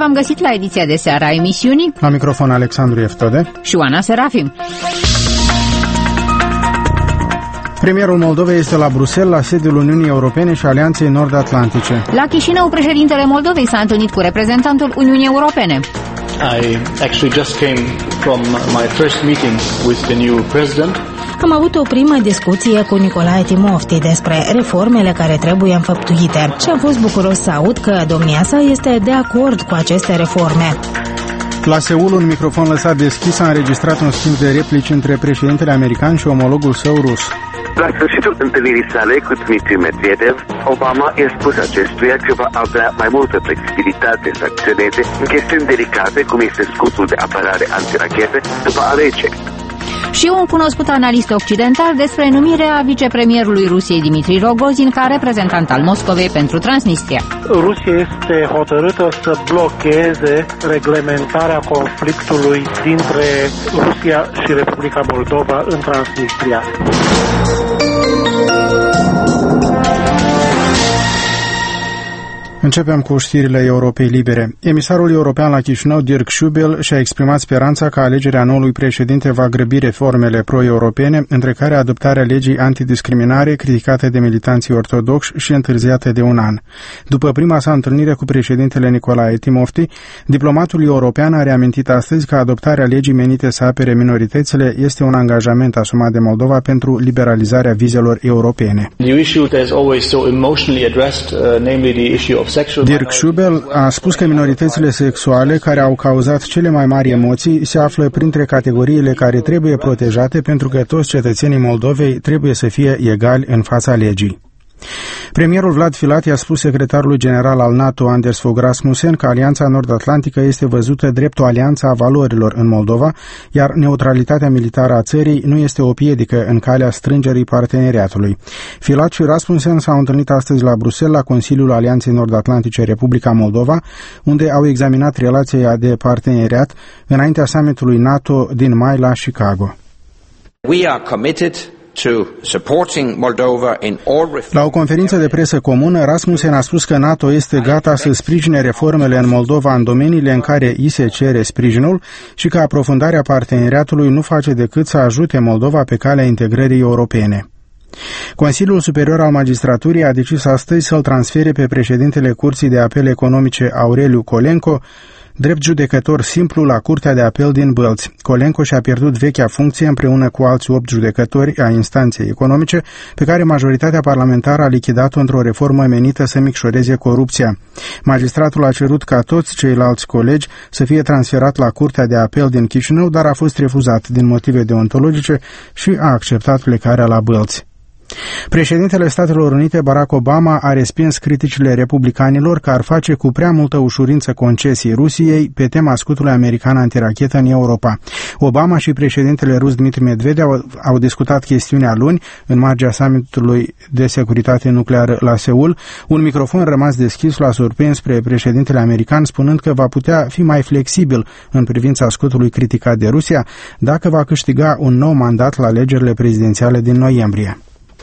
v-am găsit la ediția de seară a emisiunii. La microfon Alexandru Eftode și Oana Serafim. Premierul Moldovei este la Bruxelles, la sediul Uniunii Europene și Alianței Nord-Atlantice. La Chișinău, președintele Moldovei s-a întâlnit cu reprezentantul Uniunii Europene. I actually just came from my first meeting with the new president. Am avut o primă discuție cu Nicolae Timofti despre reformele care trebuie înfăptuite și am fost bucuros să aud că domnia sa este de acord cu aceste reforme. La Seul, un microfon lăsat deschis a înregistrat un schimb de replici între președintele american și omologul său rus. La sfârșitul întâlnirii sale cu Dmitry Medvedev, Obama i-a spus acestuia că va avea mai multă flexibilitate să acționeze în chestiuni delicate, cum este scutul de apărare antirachetă, după alegeri. Și un cunoscut analist occidental despre numirea vicepremierului Rusiei Dmitry Rogozin ca reprezentant al Moscovei pentru Transnistria. Rusia este hotărâtă să blocheze reglementarea conflictului dintre Rusia și Republica Moldova în Transnistria. Începem cu știrile Europei Libere. Emisarul european la Chișinău, Dirk Schubel, și-a exprimat speranța că alegerea noului președinte va grăbi reformele pro-europene, între care adoptarea legii antidiscriminare, criticate de militanții ortodoxi și întârziate de un an. După prima sa întâlnire cu președintele Nicolae Timofti, diplomatul european a reamintit astăzi că adoptarea legii menite să apere minoritățile este un angajament asumat de Moldova pentru liberalizarea vizelor europene. Dirk Schubel a spus că minoritățile sexuale care au cauzat cele mai mari emoții se află printre categoriile care trebuie protejate pentru că toți cetățenii Moldovei trebuie să fie egali în fața legii. Premierul Vlad Filat i-a spus secretarului general al NATO, Anders Fogh Rasmussen, că Alianța Nord-Atlantică este văzută drept o alianță a valorilor în Moldova, iar neutralitatea militară a țării nu este o piedică în calea strângerii parteneriatului. Filat și Rasmussen s-au întâlnit astăzi la Bruxelles, la Consiliul Alianței Nord-Atlantice Republica Moldova, unde au examinat relația de parteneriat înaintea summitului NATO din mai la Chicago. We are committed to supporting Moldova in all. La o conferință de presă comună, Rasmussen a spus că NATO este gata să sprijine reformele în Moldova în domeniile în care îi se cere sprijinul și că aprofundarea parteneriatului nu face decât să ajute Moldova pe calea integrării europene. Consiliul Superior al Magistraturii a decis astăzi să-l transfere pe președintele Curții de Apel Economice Aureliu Colenco drept judecător simplu la Curtea de Apel din Bălți. Colenco și-a pierdut vechea funcție împreună cu alți 8 judecători a instanței economice, pe care majoritatea parlamentară a lichidat-o într-o reformă menită să micșoreze corupția. Magistratul a cerut ca toți ceilalți colegi să fie transferat la Curtea de Apel din Chișinău, dar a fost refuzat din motive deontologice și a acceptat plecarea la Bălți. Președintele Statelor Unite, Barack Obama, a respins criticile republicanilor că ar face cu prea multă ușurință concesii Rusiei pe tema scutului american antirachetă în Europa. Obama și președintele rus Dmitry Medvedev au discutat chestiunea luni în marginea summitului de securitate nucleară la Seul. Un microfon rămas deschis l-a surprins pe președintele american, spunând că va putea fi mai flexibil în privința scutului criticat de Rusia dacă va câștiga un nou mandat la alegerile prezidențiale din noiembrie.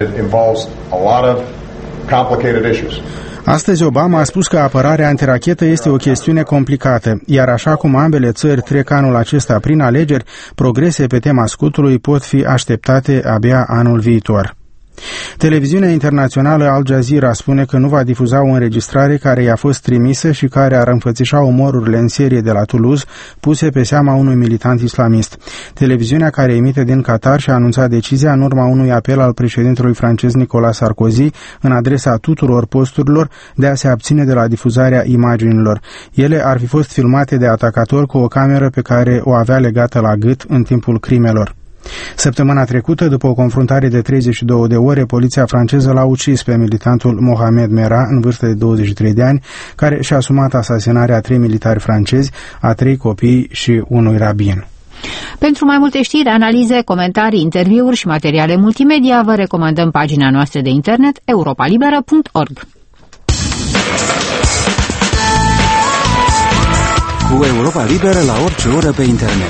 Astăzi Obama a spus că apărarea antirachetă este o chestiune complicată, iar așa cum ambele țări trec anul acesta prin alegeri, progrese pe tema scutului pot fi așteptate abia anul viitor. Televiziunea internațională Al Jazeera spune că nu va difuza o înregistrare care i-a fost trimisă și care ar înfățișa omorurile în serie de la Toulouse puse pe seama unui militant islamist. Televiziunea, care emite din Qatar, și-a anunțat decizia în urma unui apel al președintelui francez Nicolas Sarkozy în adresa tuturor posturilor de a se abține de la difuzarea imaginilor. Ele ar fi fost filmate de atacator cu o cameră pe care o avea legată la gât în timpul crimelor. Săptămâna trecută, după o confruntare de 32 de ore, poliția franceză l-a ucis pe militantul Mohamed Merah, în vârstă de 23 de ani, care și-a asumat asasinarea a 3 militari francezi, a 3 copii și unui rabin. Pentru mai multe știri, analize, comentarii, interviuri și materiale multimedia, vă recomandăm pagina noastră de internet europalibera.org. Cu Europa Liberă la orice oră pe internet.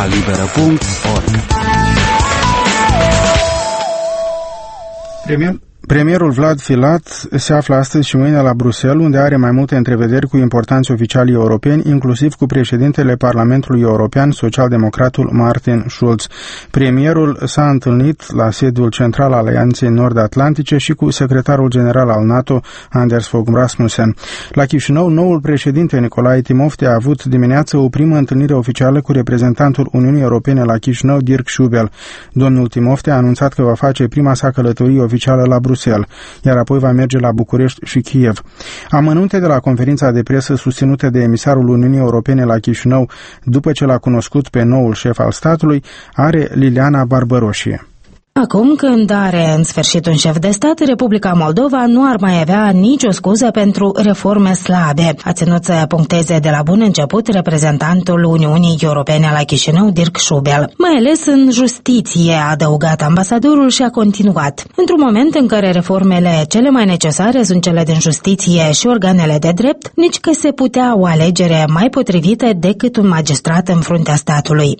www.europalibera.org. Premierul Vlad Filat se află astăzi și mâine la Bruxelles, unde are mai multe întrevederi cu importanți oficiali europeni, inclusiv cu președintele Parlamentului European, socialdemocratul Martin Schulz. Premierul s-a întâlnit la sediul central al Alianței Nord-Atlantice și cu secretarul general al NATO, Anders Fogh Rasmussen. La Chișinău, noul președinte Nicolae Timofte a avut dimineață o primă întâlnire oficială cu reprezentantul Uniunii Europene la Chișinău, Dirk Schubel. Domnul Timofte a anunțat că va face prima sa călătorie oficială la Bruxelles, iar apoi va merge la București și Kiev. Amănunte de la conferința de presă susținută de emisarul Uniunii Europene la Chișinău, după ce l-a cunoscut pe noul șef al statului, are Liliana Barbăroșie. Acum, când are în sfârșit un șef de stat, Republica Moldova nu ar mai avea nicio scuză pentru reforme slabe, a ținut să puncteze de la bun început reprezentantul Uniunii Europene la Chișinău, Dirk Schubel. Mai ales în justiție, a adăugat ambasadorul și a continuat. Într-un moment în care reformele cele mai necesare sunt cele din justiție și organele de drept, nici că se putea o alegere mai potrivită decât un magistrat în fruntea statului.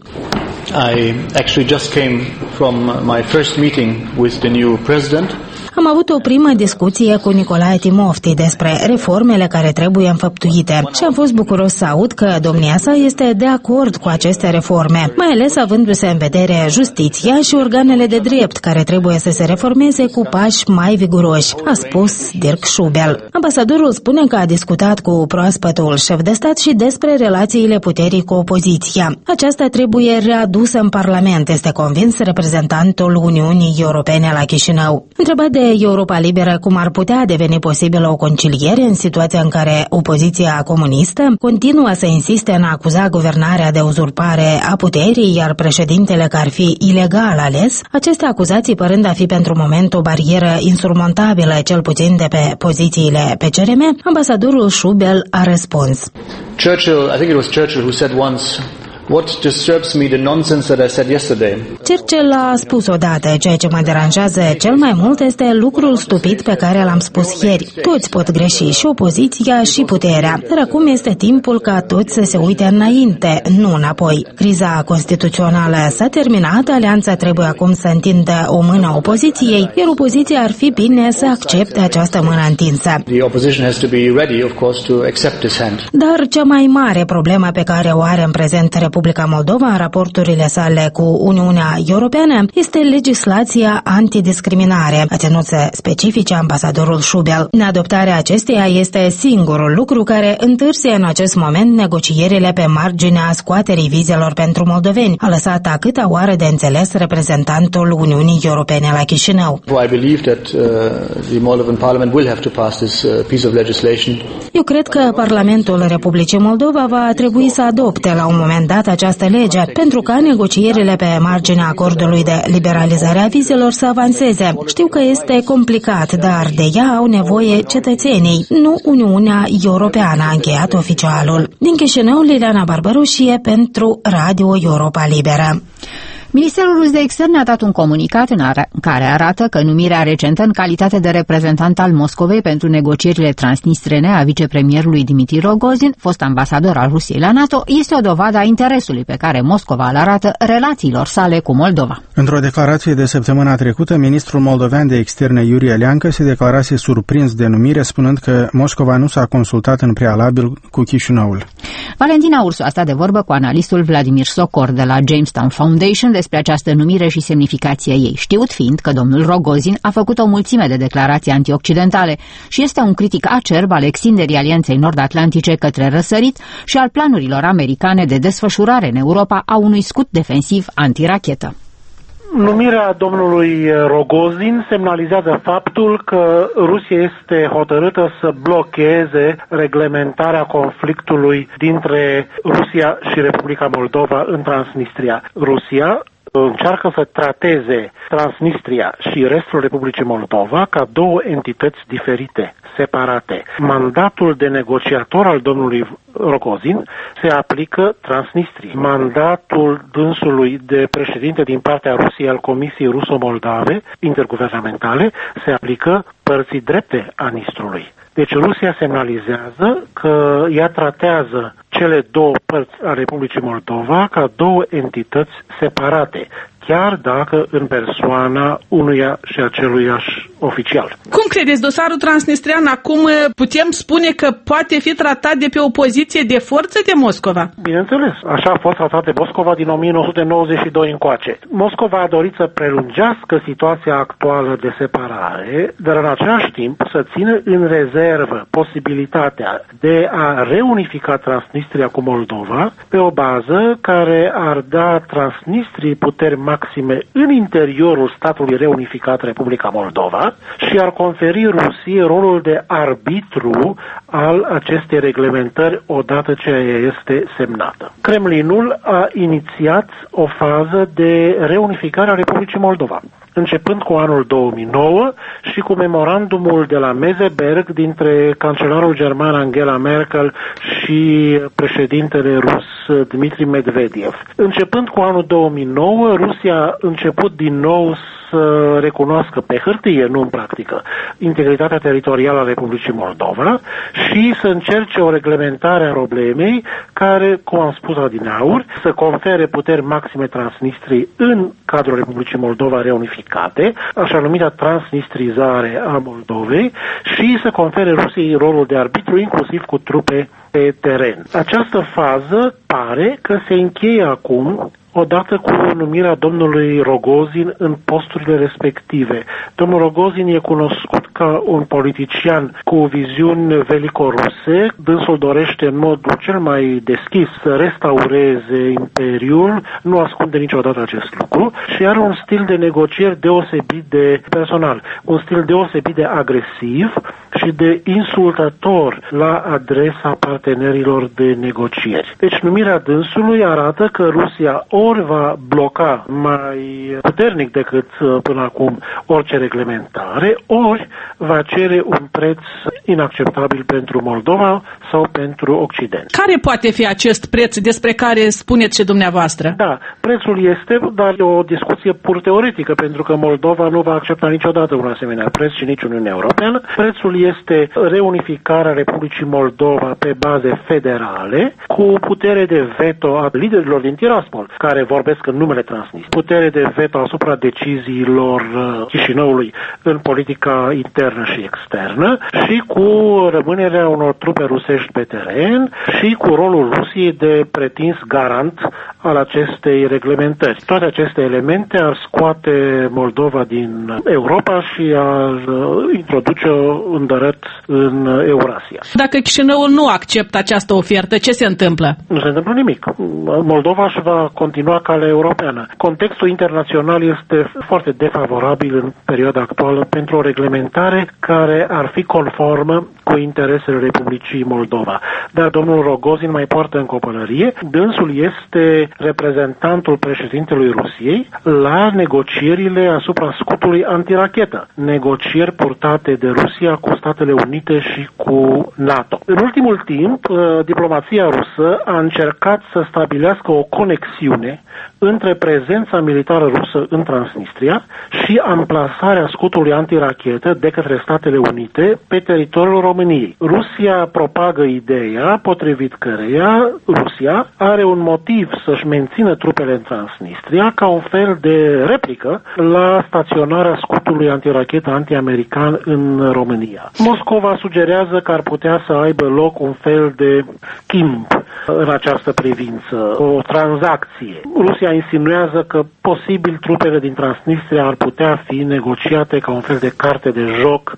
I actually just came from my first meeting with the new president. Am avut o primă discuție cu Nicolae Timofte despre reformele care trebuie înfăptuite și am fost bucuros să aud că domnia sa este de acord cu aceste reforme, mai ales avându-se în vedere justiția și organele de drept care trebuie să se reformeze cu pași mai viguroși, a spus Dirk Schubel. Ambasadorul spune că a discutat cu proaspătul șef de stat și despre relațiile puterii cu opoziția. Aceasta trebuie readusă în Parlament, este convins reprezentantul Uniunii Europene la Chișinău. Întrebat de Europa Liberă cum ar putea deveni posibilă o conciliere în situația în care opoziția comunistă continuă să insiste în a acuza guvernarea de uzurpare a puterii, iar președintele că ar fi ilegal ales, aceste acuzații părând a fi pentru moment o barieră insurmontabilă, cel puțin de pe pozițiile PCRM, ambasadorul Schubel a răspuns. I think it was Churchill who said once, "What disturbs me, the nonsense that I said yesterday." Churchill a spus odată, ceea ce mă deranjează cel mai mult este lucrul stupid pe care l-am spus ieri. Toți pot greși, și opoziția și puterea, dar acum este timpul ca toți să se uite înainte, nu înapoi. Criza constituțională s-a terminat, alianța trebuie acum să întindă o mână opoziției, iar opoziția ar fi bine să accepte această mână întinsă. The opposition has to be ready, of course, to accept this hand. Dar cea mai mare problemă pe care o are în prezent Republica Moldova în raporturile sale cu Uniunea Europeană este legislația antidiscriminare, a ținut să specifice ambasadorul Schubel. Neadoptarea acesteia este singurul lucru care întârzie în acest moment negocierile pe marginea scoaterii vizelor pentru moldoveni, a lăsat a câta oară de înțeles reprezentantul Uniunii Europene la Chișinău. I believe that the Moldovan Parliament will have to pass this piece of legislation. Eu cred că Parlamentul Republicii Moldova va trebui să adopte la un moment dat această lege, pentru ca negocierile pe marginea acordului de liberalizare a vizelor să avanseze. Știu că este complicat, dar de ea au nevoie cetățenii, nu Uniunea Europeană, a încheiat oficialul. Din Chișinău, Liliana Barbăroșie pentru Radio Europa Liberă. Ministerul rus de externe a dat un comunicat în care arată că numirea recentă în calitate de reprezentant al Moscovei pentru negocierile transnistrene a vicepremierului Dmitry Rogozin, fost ambasador al Rusiei la NATO, este o dovadă a interesului pe care Moscova îl arată relațiilor sale cu Moldova. Într-o declarație de săptămâna trecută, ministrul moldovean de externe Iuri Eleancă se declarase surprins de numire, spunând că Moscova nu s-a consultat în prealabil cu Chișinăul. Valentina Ursu a stat de vorbă cu analistul Vladimir Sokor de la Jamestown Foundation despre această numire și semnificația ei, știut fiind că domnul Rogozin a făcut o mulțime de declarații antioccidentale și este un critic acerb al extinderii Alianței Nord-Atlantice către răsărit și al planurilor americane de desfășurare în Europa a unui scut defensiv antirachetă. Numirea domnului Rogozin semnalizează faptul că Rusia este hotărâtă să blocheze reglementarea conflictului dintre Rusia și Republica Moldova în Transnistria. Rusia încearcă să trateze Transnistria și restul Republicii Moldova ca două entități diferite, separate. Mandatul de negociator al domnului Rogozin se aplică Transnistriei. Mandatul dânsului de președinte din partea Rusiei al Comisiei Ruso-Moldave interguvernamentale se aplică părții drepte a Nistrului. Deci Rusia semnalizează că ea tratează cele două părți a Republicii Moldova ca două entități separate, chiar dacă în persoana unuia și aceluiași oficial. Cum credeți, dosarul transnistrian acum putem spune că poate fi tratat de pe o poziție de forță de Moscova? Bineînțeles, așa a fost tratat de Moscova din 1992 încoace. Moscova a dorit să prelungească situația actuală de separare, dar în același timp să țină în rezervă posibilitatea de a reunifica Transnistria cu Moldova pe o bază care ar da Transnistriei puteri maxime în interiorul statului reunificat Republica Moldova și ar conferi Rusiei rolul de arbitru al acestei reglementări odată ce ea este semnată. Kremlinul a inițiat o fază de reunificare a Republicii Moldova, începând cu anul 2009 și cu memorandumul de la Meseberg dintre cancelarul german Angela Merkel și președintele rus Dmitri Medvedev. Începând cu anul 2009, Rusia a început din nou să recunoască pe hârtie, nu în practică, integritatea teritorială a Republicii Moldova și să încerce o reglementare a problemei care, cum am spus adineauri, să confere puteri maxime Transnistriei în cadrul Republicii Moldova reunificate, așa numită transnistrizare a Moldovei, și să confere Rusiei rolul de arbitru, inclusiv cu trupe pe teren. Această fază pare că se încheie acum odată cu numirea domnului Rogozin în posturile respective. Domnul Rogozin e cunoscut ca un politician cu viziuni velicoruse. Dânsul dorește în modul cel mai deschis să restaureze imperiul, nu ascunde niciodată acest lucru și are un stil de negocieri deosebit de personal, un stil deosebit de agresiv și de insultător la adresa partenerilor de negocieri. Deci numirea dânsului arată că Rusia ori va bloca mai puternic decât până acum orice reglementare, ori va cere un preț inacceptabil pentru Moldova sau pentru Occident. Care poate fi acest preț despre care spuneți și dumneavoastră? Da, prețul este, dar e o discuție pur teoretică, pentru că Moldova nu va accepta niciodată un asemenea preț și nici Uniunea Europeană. Prețul este reunificarea Republicii Moldova pe baze federale, cu putere de veto a liderilor din Tiraspol, care vorbesc în numele Transnistriei, putere de veto asupra deciziilor Chișinăului în politica internă și externă și cu rămânerea unor trupe rusești pe teren și cu rolul Rusiei de pretins garant al acestei reglementări. Toate aceste elemente ar scoate Moldova din Europa și ar introduce-o îndărât în Eurasia. Dacă Chișinăul nu acceptă această ofertă, ce se întâmplă? Nu se întâmplă nimic. Moldova își va continua calea europeană. Contextul internațional este foarte defavorabil în perioada actuală pentru o reglementare care ar fi conformă cu interesele Republicii Moldova. Dar domnul Rogozin mai poartă în copălărie. Dânsul este reprezentantul președintelui Rusiei la negocierile asupra scutului antirachetă. Negocieri purtate de Rusia cu Statele Unite și cu NATO. În ultimul timp, diplomația rusă a încercat să stabilească o conexiune între prezența militară rusă în Transnistria și amplasarea scutului antirachetă de către Statele Unite pe teritoriul României. Rusia propagă ideea potrivit căreia Rusia are un motiv să-și mențină trupele în Transnistria ca un fel de replică la staționarea scutului antirachetă anti-american în România. Moscova sugerează că ar putea să aibă loc un fel de schimb în această privință, o tranzacție. Rusia insinuează că posibil trupele din Transnistria ar putea fi negociate ca un fel de carte de joc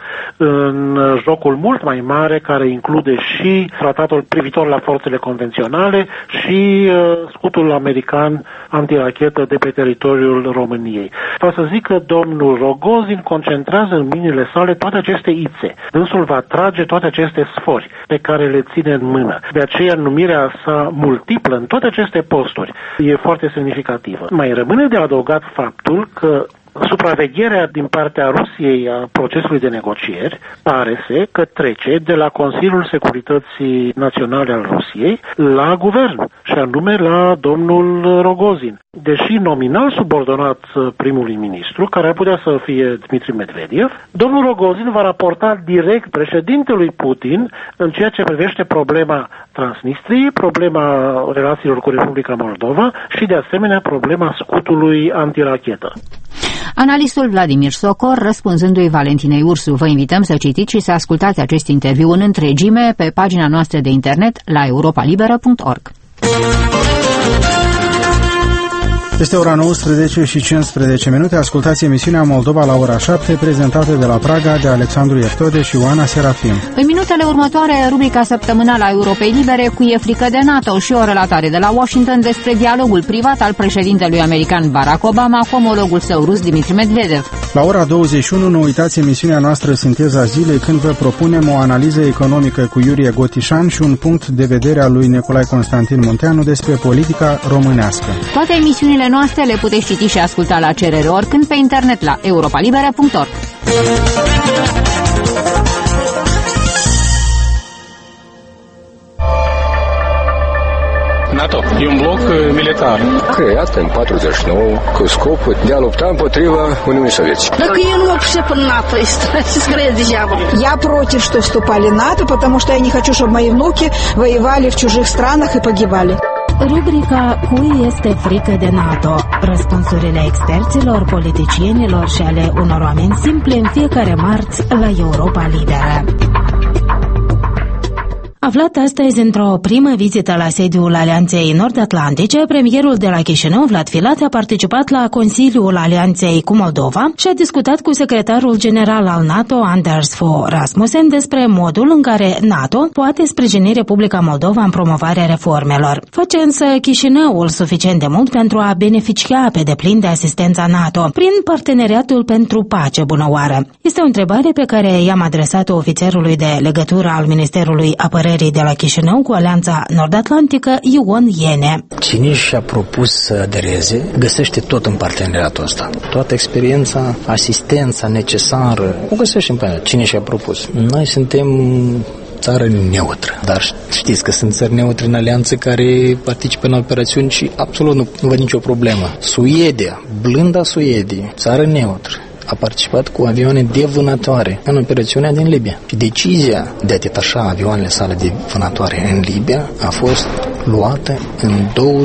în jocul mult mai mare care include și tratatul privitor la forțele convenționale și scutul american antirachetă de pe teritoriul României. Vreau să zic că domnul Rogozin concentrează în mâinile sale toate aceste ițe. Dânsul va trage toate aceste sfori pe care le ține în mână. De aceea numirea sa multiplă în toate aceste posturi e foarte semnificativă. Mai rămâne de adăugat faptul că Supravegherea din partea Rusiei a procesului de negocieri pare-se că trece de la Consiliul Securității Naționale al Rusiei la guvern, și anume la domnul Rogozin. Deși nominal subordonat primului ministru, care ar putea să fie Dmitri Medvedev, domnul Rogozin va raporta direct președintelui Putin în ceea ce privește problema Transnistriei, problema relațiilor cu Republica Moldova și, de asemenea, problema scutului antirachetă. Analistul Vladimir Sokor, răspunzându-i Valentinei Ursu. Vă invităm să citiți și să ascultați acest interviu în întregime pe pagina noastră de internet la europalibera.org. Este ora 19 și 15 minute. Ascultați emisiunea Moldova la ora 7, prezentată de la Praga de Alexandru Eftode și Oana Serafim. În minutele următoare, rubrica săptămânală a Europei Libere cu E frică de NATO și o relatare de la Washington despre dialogul privat al președintelui american Barack Obama cu omologul său rus Dmitri Medvedev. La ora 21, nu uitați emisiunea noastră Sinteza Zilei, când vă propunem o analiză economică cu Iurie Gotișan și un punct de vedere al lui Nicolae Constantin Munteanu despre politica românească. Toate emisiunile noastre le puteți citi și asculta la cerere oricând pe internet la europalibera.org. NATO e un bloc militar creat în 49 cu scopul de a lupta împotriva Uniunii Sovietice. Dacă eu nu mă пришел по НАТО, скорее дьявол. Я против, что вступали в НАТО, потому что я не хочу, чтобы мои внуки воевали в чужих странах и погибали. Rubrica Cui este frică de NATO? Răspunsurile experților, politicienilor și ale unor oameni simpli în fiecare marți la Europa Liberă. Aflat astăzi într-o primă vizită la sediul Alianței Nord-Atlantice, premierul de la Chișinău, Vlad Filat, a participat la Consiliul Alianței cu Moldova și a discutat cu secretarul general al NATO, Anders Fogh Rasmussen, despre modul în care NATO poate sprijini Republica Moldova în promovarea reformelor. Face însă Chișinăul suficient de mult pentru a beneficia pe deplin de asistența NATO prin Parteneriatul pentru Pace, bună oară? Este o întrebare pe care i-am adresat-o ofițerului de legătură al Ministerului Apărării de la Chișinău cu Alianța Nord-Atlantică, Ion Iene. Cine și-a propus să adereze, găsește tot în parteneriatul ăsta. Toată experiența, asistența necesară, o găsește în parteneriat. Cine și-a propus? Noi suntem țară neutră, dar știți că sunt țări neutre în alianță care participă în operațiuni și absolut nu văd nicio problemă. Suedia, blânda Suedie, țară neutră, a participat cu avioane de vânătoare în operațiunea din Libia. Și decizia de a detașa avioanele sale de vânătoare în Libia a fost luată în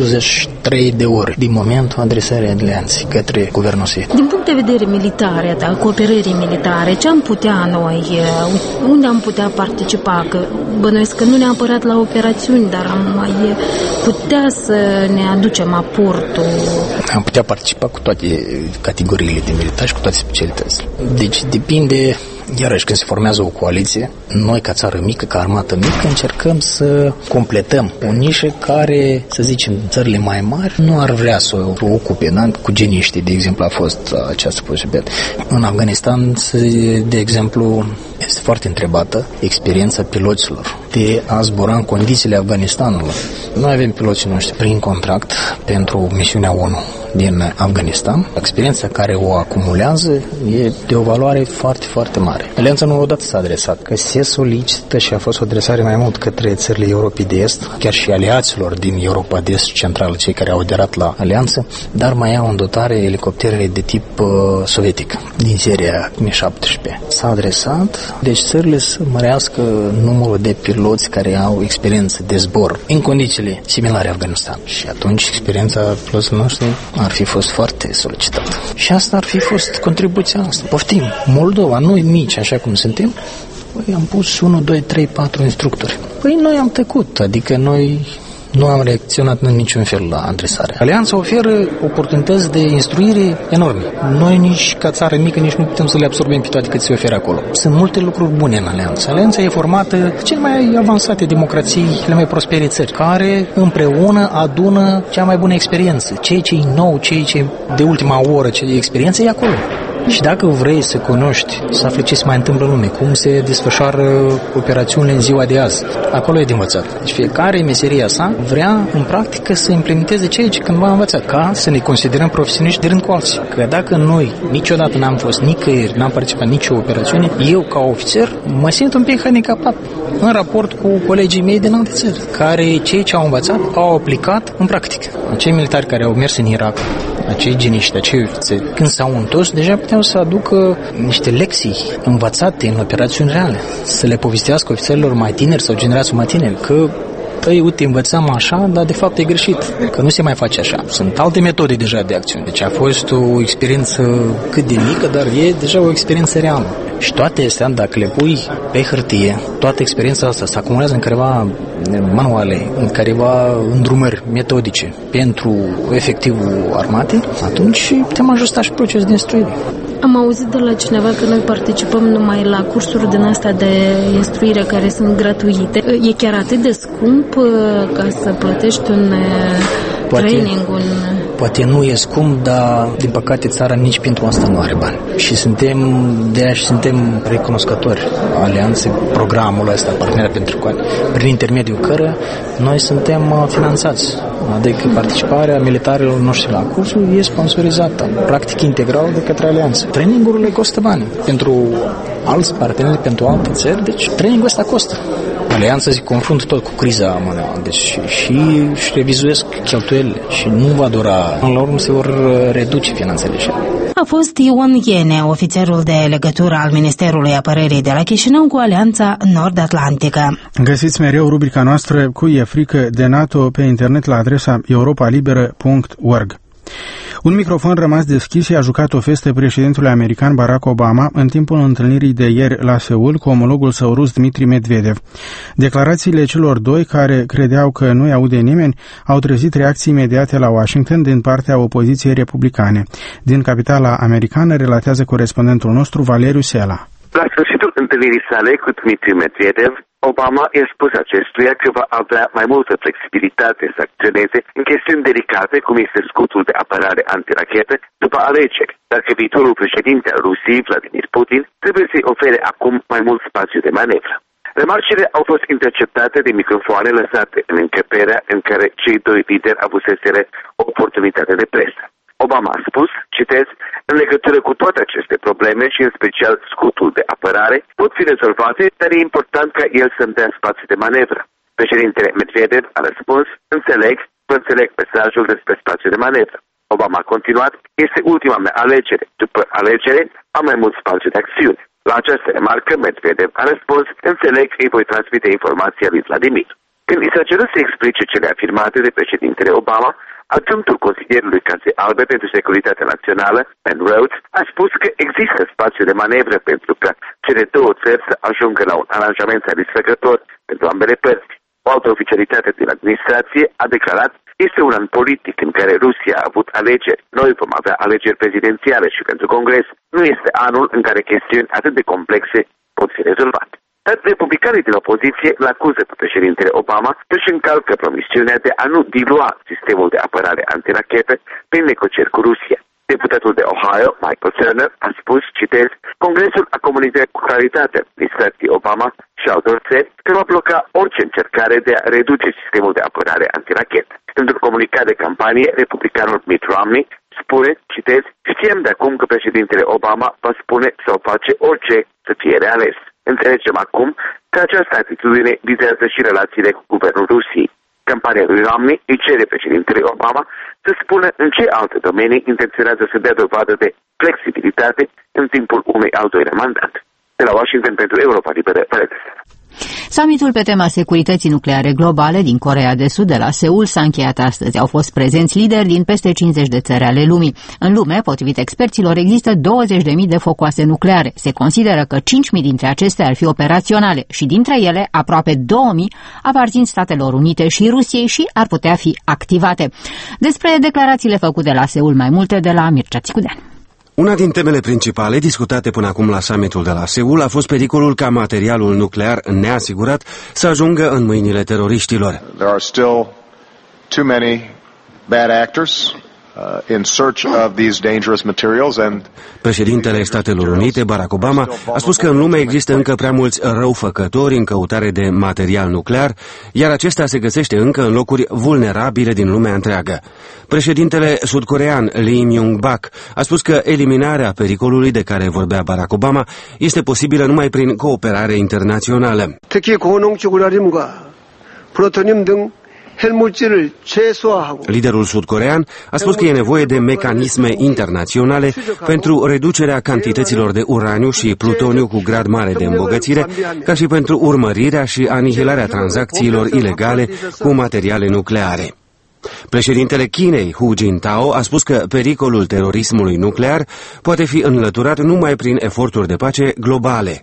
23 de ore din momentul adresării alianței către guvernul suedez. Din punct de vedere militar, al cooperării militare, ce am putea noi, unde am putea participa? Că bănuiesc că nu neapărat la operațiuni, dar am mai putea să ne aducem aportul. Am putea participa cu toate categoriile de militari și cu toate specialitățile. Deci depinde. Iarăși, când se formează o coaliție, noi, ca țară mică, ca armată mică, încercăm să completăm o nișă care, să zicem, țările mai mari nu ar vrea să o ocupe. Da? Cu geniștii, de exemplu, a fost această posibilitate. În Afganistan, de exemplu, este foarte întrebată experiența piloților de a zbura în condițiile Afganistanului. Noi avem piloții noștri prin contract pentru misiunea ONU din Afganistan. Experiența care o acumulează e de o valoare foarte, foarte mare. Alianța nu odată s-a adresat, că se solicită și a fost o adresare mai mult către țările Europei de Est, chiar și aliaților din Europa de Est Centrală, cei care au aderat la alianță, dar mai au în dotare elicopterele de tip sovietic, din seria Mi-17. S-a adresat, deci țările să mărească numărul de piloți care au experiență de zbor în condițiile similare Afganistan. Și atunci experiența piloților noștri ar fi fost foarte solicitată. Și asta ar fi fost contribuția noastră. Poftim, Moldova, noi mici, așa cum suntem, am pus 1, 2, 3, 4 instructori. Păi noi am tăcut, adică noi nu am reacționat în niciun fel la adresare. Alianța oferă oportunități de instruire enorme. Noi nici ca țară mică nici nu putem să le absorbim pe toate cât se oferă acolo. Sunt multe lucruri bune în Alianța. Alianța e formată cele mai avansate democrații, cele mai prospere țări, care împreună adună cea mai bună experiență. Ceea ce e nou, ceea ce de ultima oră, ce e experiență, e acolo. Și dacă vrei să cunoști, să afli ce se mai întâmplă în lume, cum se desfășoară operațiunile în ziua de azi, acolo e de învățat. Deci fiecare meseria sa vrea în practică să implementeze ceea ce cândva a învățat, ca să ne considerăm profesioniști de rând cu alții. Că dacă noi niciodată n-am fost nicăieri, n-am participat nicio operațiune, eu ca ofițer mă simt un pic handicapat în raport cu colegii mei din alte țări, care cei ce au învățat au aplicat în practică. Acei militari care au mers în Irak, acei geniști, acei ofițeri, când s-au întors, deja puteau să aducă niște lecții învățate în operațiuni reale, să le povestească ofițerilor mai tineri sau generații mai tineri, că uite, învățăm așa, dar de fapt e greșit, că nu se mai face așa. Sunt alte metode deja de acțiune. Deci a fost o experiență cât de mică, dar e deja o experiență reală. Și toate astea, dacă le pui pe hârtie, toată experiența asta se acumulează în careva manuale, în careva îndrumări metodice pentru efectivul armatei, atunci putem ajusta și procesul de instruire. Am auzit de la cineva că noi participăm numai la cursuri din astea de instruire care sunt gratuite. E chiar atât de scump ca să plătești un training, Poate nu e scump, dar din păcate țara nici pentru asta nu are bani. Și suntem recunoscători alianței, programul ăsta, Parteneriat pentru Coane, prin intermediul căruia noi suntem finanțați. Adică participarea militarilor noștri la cursul e sponsorizată, practic integral de către alianță. Trainingurile costă bani pentru alți parteneri, pentru alte țări, deci trainingul ăsta costă. Alianța se confruntă tot cu criza mondială, deci și revizuiesc cheltuielile și nu va dura. În la urmă se vor reduce finanțele și A fost Ion Iene, ofițerul de legătură al Ministerului Apărării de la Chișinău cu Alianța Nord-Atlantică. Găsiți mereu rubrica noastră Cu e frică de NATO pe internet la adresa europalibera.org. Un microfon rămas deschis i-a jucat o festă președintelui american Barack Obama în timpul întâlnirii de ieri la Seul cu omologul său rus Dmitri Medvedev. Declarațiile celor doi, care credeau că nu-i aude nimeni, au trezit reacții imediate la Washington din partea opoziției republicane. Din capitala americană relatează corespondentul nostru Valeriu Sela. La sfârșitul întâlnirii sale cu Dmitri Medvedev, Obama i-a spus acestuia că va avea mai multă flexibilitate să acționeze în chestiuni delicate, cum este scutul de apărare antirachete, după alegeri, dar că viitorul președinte al Rusiei, Vladimir Putin, trebuie să-i ofere acum mai mult spațiu de manevră. Remarcile au fost interceptate de microfoane lăsate în încăperea în care cei doi lideri avuseseră o oportunitate de presă. Obama a spus, citez, în legătură cu toate aceste probleme și în special scutul de apărare, pot fi rezolvate, dar e important ca el să-mi dea spațiu de manevră. Președintele Medvedev a răspuns, vă înțeleg mesajul despre spațiu de manevră. Obama a continuat, este ultima mea alegere. După alegere, am mai mult spațiu de acțiune. La această remarcă, Medvedev a răspuns, înțeleg că îi voi transmite informația lui Vladimir. Când i s-a cerut să explice cele afirmate de președintele Obama, adjunctul consilierului Casei Albe pentru Securitatea Națională, Ben Rhodes, a spus că există spațiu de manevră pentru ca cele două țări să ajungă la un aranjament satisfăcător pentru ambele părți. O altă oficialitate din administrație a declarat, este un an politic în care Rusia a avut alegeri. Noi vom avea alegeri prezidențiale și pentru Congres. Nu este anul în care chestiuni atât de complexe pot fi rezolvate. Dar republicanii din opoziție îl acuză pe președintele Obama că își încalcă promisiunea de a nu dilua sistemul de apărare antirachetă prin negocieri cu Rusia. Deputatul de Ohio, Michael Turner, a spus, citez, Congresul a comunicat cu claritate administrației Obama și altor țări că va bloca orice încercare de a reduce sistemul de apărare antirachetă. Într-un comunicat de campanie, republicanul Mitt Romney spune, citez, știem de acum că președintele Obama va spune sau face orice să fie reales. Înțelegem acum că această atitudine vizează și relațiile cu guvernul Rusiei. Campania lui Romney îi cere președintele Obama să spună în ce alte domenii intenționează să dea dovadă de flexibilitate în timpul unui al doilea mandat. De la Washington pentru Europa Liberă, Summitul pe tema securității nucleare globale din Coreea de Sud de la Seul s-a încheiat astăzi. Au fost prezenți lideri din peste 50 de țări ale lumii. În lume, potrivit experților, există 20.000 de focoase nucleare. Se consideră că 5.000 dintre acestea ar fi operaționale și dintre ele aproape 2.000 aparțin Statelor Unite și Rusiei și ar putea fi activate. Despre declarațiile făcute la Seul mai multe de la Mircea Țicudean. Una din temele principale discutate până acum la summitul de la Seul a fost pericolul ca materialul nuclear neasigurat să ajungă în mâinile teroriștilor. There are still too many bad actors in search of these dangerous materials and Președintele Statelor Unite, Barack Obama, a spus că în lume există încă prea mulți răufăcători în căutare de material nuclear, iar acesta se găsește încă în locuri vulnerabile din lumea întreagă. Președintele sud-corean Lee Myung-bak a spus că eliminarea pericolului de care vorbea Barack Obama este posibilă numai prin cooperare internațională. Liderul sud-corean a spus că e nevoie de mecanisme internaționale pentru reducerea cantităților de uraniu și plutoniu cu grad mare de îmbogățire, ca și pentru urmărirea și anihilarea tranzacțiilor ilegale cu materiale nucleare. Președintele Chinei, Hu Jintao, a spus că pericolul terorismului nuclear poate fi înlăturat numai prin eforturi de pace globale.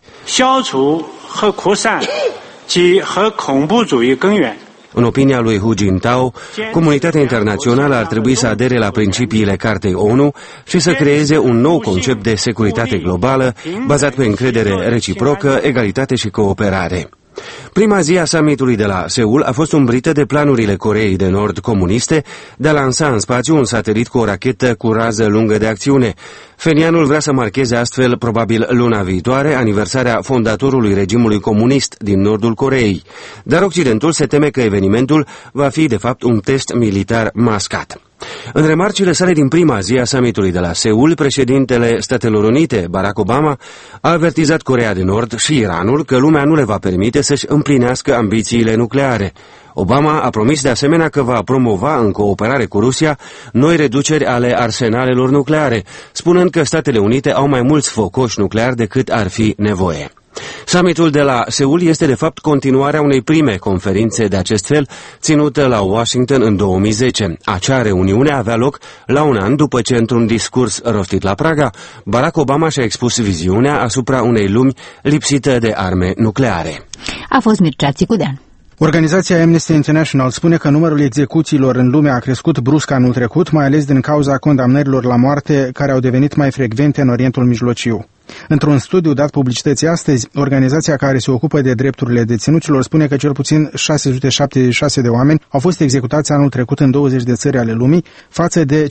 În opinia lui Hu Jintao, comunitatea internațională ar trebui să adere la principiile Cartei ONU și să creeze un nou concept de securitate globală bazat pe încredere reciprocă, egalitate și cooperare. Prima zi a summitului de la Seul a fost umbrită de planurile Coreei de Nord comuniste de a lansa în spațiu un satelit cu o rachetă cu rază lungă de acțiune. Phenianul vrea să marcheze astfel, probabil luna viitoare, aniversarea fondatorului regimului comunist din nordul Coreei. Dar Occidentul se teme că evenimentul va fi, de fapt, un test militar mascat. În remarcile sale din prima zi a summitului de la Seul, președintele Statelor Unite, Barack Obama, a avertizat Coreea de Nord și Iranul că lumea nu le va permite să-și împlinească ambițiile nucleare. Obama a promis de asemenea că va promova în cooperare cu Rusia noi reduceri ale arsenalelor nucleare, spunând că Statele Unite au mai mulți focoși nucleari decât ar fi nevoie. Summitul de la Seul este de fapt continuarea unei prime conferințe de acest fel, ținută la Washington în 2010. Acea reuniune avea loc la un an după ce, într-un discurs rostit la Praga, Barack Obama și-a expus viziunea asupra unei lumi lipsită de arme nucleare. A fost Mircea Țicudean. Organizația Amnesty International spune că numărul execuțiilor în lume a crescut brusc anul trecut, mai ales din cauza condamnărilor la moarte care au devenit mai frecvente în Orientul Mijlociu. Într-un studiu dat publicității astăzi, organizația care se ocupă de drepturile deținuților spune că cel puțin 676 de oameni au fost executați anul trecut în 20 de țări ale lumii, față de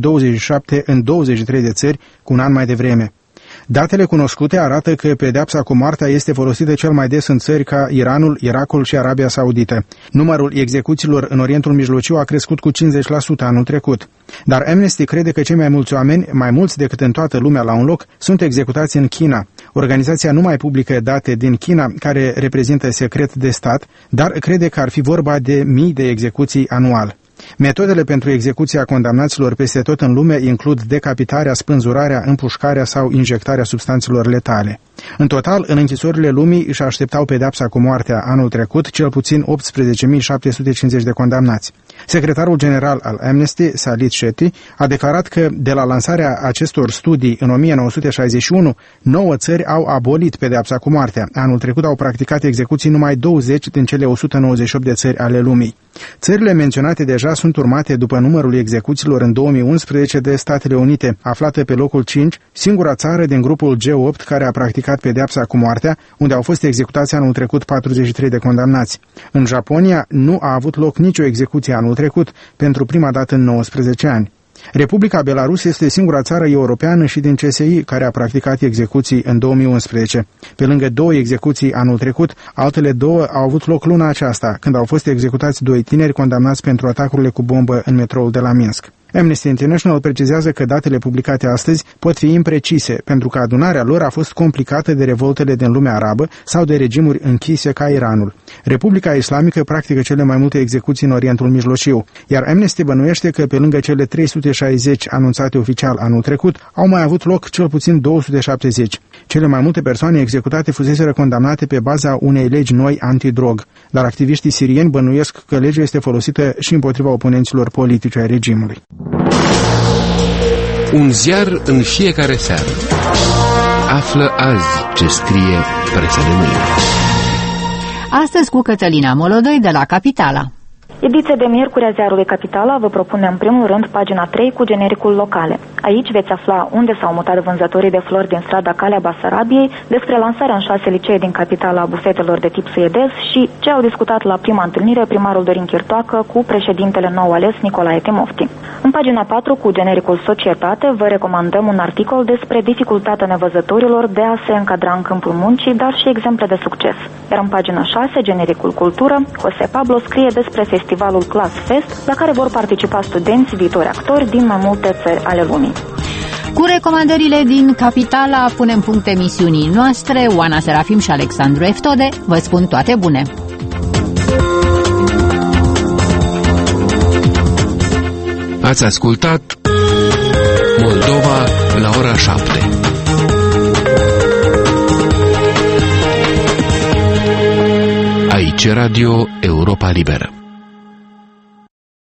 527 în 23 de țări cu un an mai devreme. Datele cunoscute arată că pedeapsa cu moartea este folosită cel mai des în țări ca Iranul, Irakul și Arabia Saudită. Numărul execuțiilor în Orientul Mijlociu a crescut cu 50% anul trecut. Dar Amnesty crede că cei mai mulți oameni, mai mulți decât în toată lumea la un loc, sunt executați în China. Organizația nu mai publică date din China, care reprezintă secret de stat, dar crede că ar fi vorba de mii de execuții anual. Metodele pentru execuția condamnaților peste tot în lume includ decapitarea, spânzurarea, împușcarea sau injectarea substanțelor letale. În total, în închisorile lumii își așteptau pedeapsa cu moartea anul trecut cel puțin 18.750 de condamnați. Secretarul general al Amnesty, Salit Shetty, a declarat că de la lansarea acestor studii în 1961, 9 țări au abolit pedeapsa cu moartea. Anul trecut au practicat execuții numai 20 din cele 198 de țări ale lumii. Țările menționate deja sunt urmate după numărul execuțiilor în 2011 de Statele Unite, aflată pe locul 5, singura țară din grupul G8 care a practicat pedeapsa cu moartea, unde au fost executați anul trecut 43 de condamnați. În Japonia nu a avut loc nicio execuție anul trecut, pentru prima dată în 19 ani. Republica Belarus este singura țară europeană și din CSI care a practicat execuții în 2011. Pe lângă 2 execuții anul trecut, altele 2 au avut loc luna aceasta, când au fost executați 2 tineri condamnați pentru atacurile cu bombă în metroul de la Minsk. Amnesty International precizează că datele publicate astăzi pot fi imprecise, pentru că adunarea lor a fost complicată de revoltele din lumea arabă sau de regimuri închise ca Iranul. Republica Islamică practică cele mai multe execuții în Orientul Mijlociu, iar Amnesty bănuiește că pe lângă cele 360 anunțate oficial anul trecut, au mai avut loc cel puțin 270. Cele mai multe persoane executate fuseseră condamnate pe baza unei legi noi antidrog, dar activiștii sirieni bănuiesc că legea este folosită și împotriva oponenților politici ai regimului. Un ziar în fiecare seară. Află azi ce scrie presa de mâine. Astăzi cu Cătălina Molodoi de la Capitala. Ediția de miercuri a ziarului Capitala vă propune în primul rând pagina 3 cu genericul locale. Aici veți afla unde s-au mutat vânzătorii de flori din strada Calea Basarabiei, despre lansarea în 6 licee din Capitala a bufetelor de tip suedez și ce au discutat la prima întâlnire primarul Dorin Chirtoacă cu președintele nou ales Nicolae Timofti. În pagina 4, cu genericul Societate, vă recomandăm un articol despre dificultatea nevăzătorilor de a se încadra în câmpul muncii, dar și exemple de succes. Iar în pagina 6, genericul Cultură, Jose Pablo scrie despre festivalul Class Fest, la care vor participa studenți, viitori actori din mai multe țări ale lumii. Cu recomandările din Capitala punem punct emisiunii noastre. Oana Serafim și Alexandru Eftode vă spun toate bune! Ați ascultat Moldova la ora 7. Aici Radio Europa Liberă.